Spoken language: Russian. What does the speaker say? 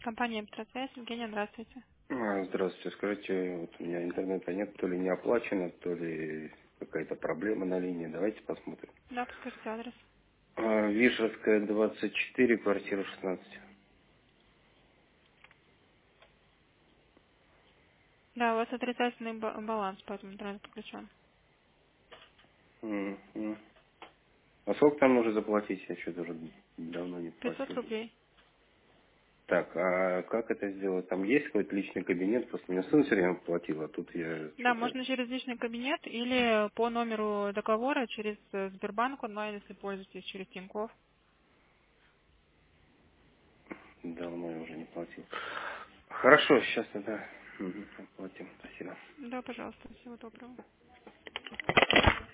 Компания «Петросвязь». Евгения, здравствуйте. Здравствуйте. Скажите, вот у меня интернета нет, то ли не оплачено, то ли какая-то проблема на линии. Давайте посмотрим. Да, подскажите адрес. Вишерская, 24, квартира 16. Да, у вас отрицательный баланс, поэтому интернет подключен. Мгм. А сколько там нужно заплатить? Я что-то уже давно не 500 платил. рублей. Так, а как это сделать? Там есть какой-то личный кабинет? Просто мне сын все время платил, а тут я Да, что-то... можно через личный кабинет или по номеру договора через Сбербанк онлайн, если пользуетесь, через Тинькофф. Давно я уже не платил. Хорошо, сейчас тогда оплатим. Спасибо. Да, пожалуйста, всего доброго.